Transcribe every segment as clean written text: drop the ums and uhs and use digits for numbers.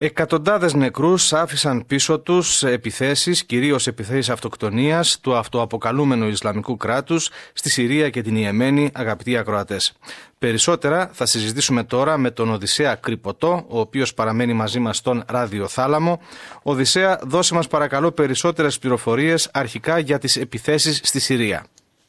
Εκατοντάδες νεκρούς άφησαν πίσω τους επιθέσεις, κυρίως επιθέσεις αυτοκτονίας του αυτοαποκαλούμενου Ισλαμικού κράτους στη Συρία και την Ιεμένη, αγαπητοί ακροατές. Περισσότερα θα συζητήσουμε τώρα με τον Οδυσσέα Κρυποτό, ο οποίος παραμένει μαζί μας στον ραδιοθάλαμο. Οδυσσέα, δώσε μας παρακαλώ περισσότερες πληροφορίες αρχικά για τις επιθέσεις στη Συρία.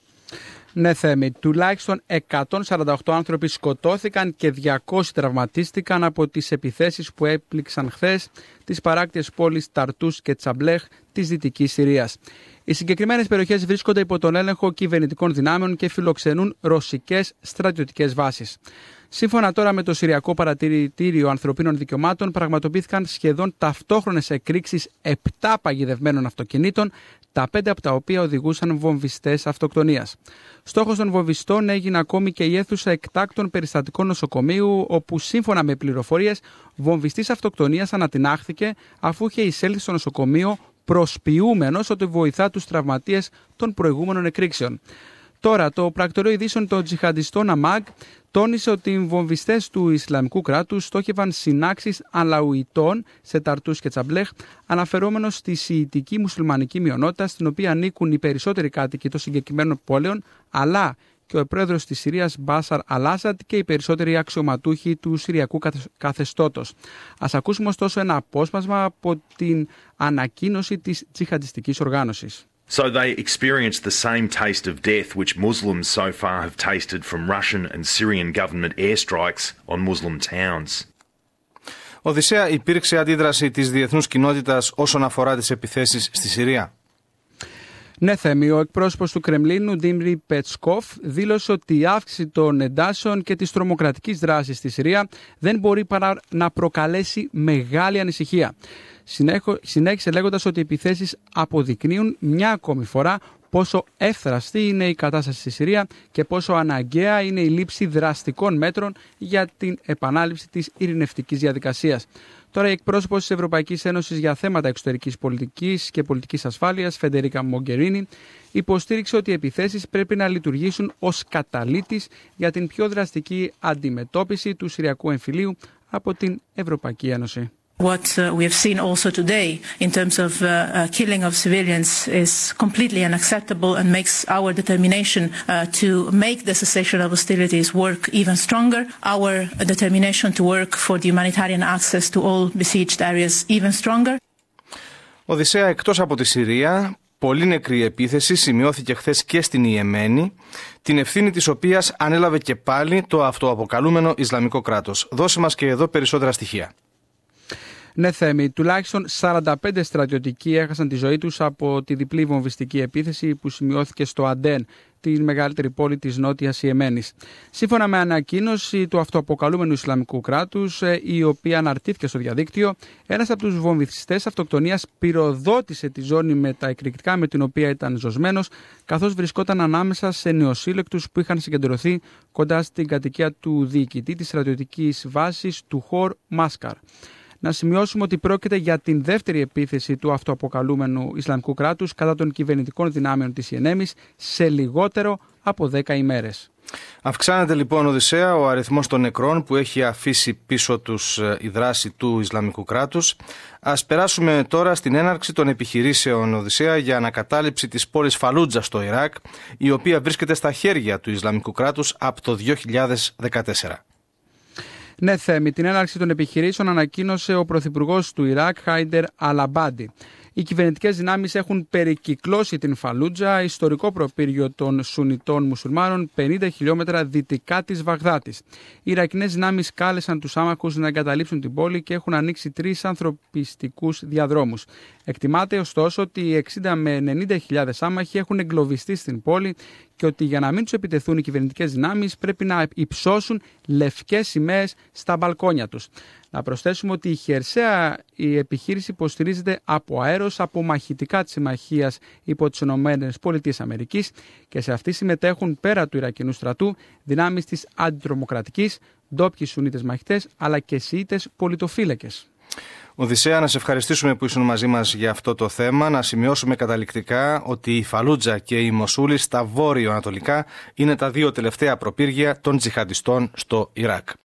Ναι, Θέμη, τουλάχιστον 148 άνθρωποι σκοτώθηκαν και 200 τραυματίστηκαν από τις επιθέσεις που έπληξαν χθες τις παράκτιες πόλεις Ταρτούς και Τσαμπλέχ της Δυτικής Συρίας. Οι συγκεκριμένες περιοχές βρίσκονται υπό τον έλεγχο κυβερνητικών δυνάμεων και φιλοξενούν ρωσικές στρατιωτικές βάσεις. Σύμφωνα τώρα με το Συριακό Παρατηρητήριο Ανθρωπίνων Δικαιωμάτων, πραγματοποιήθηκαν σχεδόν ταυτόχρονες εκρήξεις 7 παγιδευμένων αυτοκινήτων, τα 5 από τα οποία οδηγούσαν βομβιστές αυτοκτονίας. Στόχος των βομβιστών έγινε ακόμη και η αίθουσα εκτάκτων περιστατικών νοσοκομείου, όπου σύμφωνα με πληροφορίες, βομβιστής αυτοκτονίας ανατινάχθηκε αφού είχε εισέλθει στο νοσοκομείο προσποιούμενος ότι βοηθά τους τραυματίες των προηγούμενων εκρήξεων. Τώρα, το πρακτορείο ειδήσεων των τζιχαντιστών ΑΜΑΓ τόνισε ότι οι βομβιστές του Ισλαμικού κράτους στόχευαν συνάξεις αλαουιτών σε Ταρτούς και Τσαμπλέχ, αναφερόμενος στη σιητική μουσουλμανική μειονότητα, στην οποία ανήκουν οι περισσότεροι κάτοικοι των συγκεκριμένων πόλεων, αλλά και ο πρόεδρος της Συρίας Μπάσαρ Αλ-Άσαντ και οι περισσότεροι αξιωματούχοι του Συριακού καθεστώτος. Ας ακούσουμε ωστόσο ένα απόσπασμα από την ανακοίνωση της τζιχαντιστικής οργάνωσης. So they experienced the same taste of death which Muslims so far have tasted from Russian and Syrian government airstrikes on Muslim towns. Οδυσσέα, υπήρξε αντίδραση της διεθνούς κοινότητας όσον αφορά τις επιθέσεις στη Συρία? Ναι, Θέμη, ο εκπρόσωπος του Κρεμλίνου, Ντίμρι Πετσκόφ, δήλωσε ότι η αύξηση των εντάσεων και της τρομοκρατικής δράσης στη Συρία δεν μπορεί παρά να προκαλέσει μεγάλη ανησυχία. Συνέχισε λέγοντας ότι οι επιθέσεις αποδεικνύουν μια ακόμη φορά πόσο εύθραστη είναι η κατάσταση στη Συρία και πόσο αναγκαία είναι η λήψη δραστικών μέτρων για την επανάληψη της ειρηνευτικής διαδικασίας. Τώρα, η εκπρόσωπος της Ευρωπαϊκής Ένωσης για θέματα εξωτερικής πολιτικής και πολιτικής ασφάλειας, Φεντερίκα Μογκερίνη, υποστήριξε ότι οι επιθέσεις πρέπει να λειτουργήσουν ως καταλύτης για την πιο δραστική αντιμετώπιση του Συριακού εμφυλίου από την Ευρωπαϊκή Ένωση. What we have seen also today in terms of killing of civilians is completely unacceptable and makes our determination to make the cessation of hostilities work even stronger, our determination to work for the humanitarian access to all besieged areas even stronger. Οδυσσέα, εκτός από τη Συρία, πολύ νεκρή επίθεση σημειώθηκε χθες και στην Ιεμένη, την ευθύνη της οποίας ανέλαβε και πάλι το αυτοαποκαλούμενο Ισλαμικό κράτος. Δώσε μας και εδώ περισσότερα στοιχεία. Ναι, Θέμη, τουλάχιστον 45 στρατιωτικοί έχασαν τη ζωή τους από τη διπλή βομβιστική επίθεση που σημειώθηκε στο Αντέν, τη μεγαλύτερη πόλη της Νότιας Ιεμένης. Σύμφωνα με ανακοίνωση του αυτοαποκαλούμενου Ισλαμικού κράτους, η οποία αναρτήθηκε στο διαδίκτυο, ένας από τους βομβιστές αυτοκτονίας πυροδότησε τη ζώνη με τα εκρηκτικά με την οποία ήταν ζωσμένος, καθώς βρισκόταν ανάμεσα σε νεοσύλλεκτους που είχαν συγκεντρωθεί κοντά στην κατοικία του διοικητή της στρατιωτικής βάσης του Χορ Μάσκαρ. Να σημειώσουμε ότι πρόκειται για την δεύτερη επίθεση του αυτοαποκαλούμενου Ισλαμικού κράτους κατά των κυβερνητικών δυνάμεων της Ιεμένης σε λιγότερο από 10 ημέρες. Αυξάνεται λοιπόν, Οδυσσέα, ο αριθμός των νεκρών που έχει αφήσει πίσω τους η δράση του Ισλαμικού κράτους. Ας περάσουμε τώρα στην έναρξη των επιχειρήσεων, Οδυσσέα, για ανακατάληψη της πόλης Φαλούτζα στο Ιράκ, η οποία βρίσκεται στα χέρια του Ισλαμικού κράτους από το 2014. Ναι, Θέμη, την έναρξη των επιχειρήσεων ανακοίνωσε ο πρωθυπουργός του Ιράκ, Χάιντερ Αλαμπάντι. Οι κυβερνητικές δυνάμεις έχουν περικυκλώσει την Φαλούτζα, ιστορικό προπύργιο των Σουνιτών μουσουλμάνων, 50 χιλιόμετρα δυτικά της Βαγδάτης. Οι Ιρακινές δυνάμεις κάλεσαν τους άμαχους να εγκαταλείψουν την πόλη και έχουν ανοίξει 3 ανθρωπιστικούς διαδρόμους. Εκτιμάται ωστόσο ότι 60 με 90 χιλιάδες άμαχοι έχουν εγκλωβιστεί στην πόλη και ότι για να μην τους επιτεθούν οι κυβερνητικές δυνάμεις πρέπει να υψώσουν λευκές σημαίες στα μπαλκόνια τους. Να προσθέσουμε ότι η χερσαία η επιχείρηση υποστηρίζεται από αέρος από μαχητικά της συμμαχίας υπό τις ΗΠΑ και σε αυτή συμμετέχουν πέρα του Ιρακινού στρατού δυνάμεις της αντιτρομοκρατικής, ντόπιοι Σουνίτες μαχητές αλλά και Σιήτες πολιτοφύλακες. Οδυσσέα, να σε ευχαριστήσουμε που ήσουν μαζί μας για αυτό το θέμα. Να σημειώσουμε καταληκτικά ότι η Φαλούτζα και η Μοσούλη στα βόρειο-ανατολικά είναι τα 2 τελευταία προπύργια των τζιχαντιστών στο Ιράκ.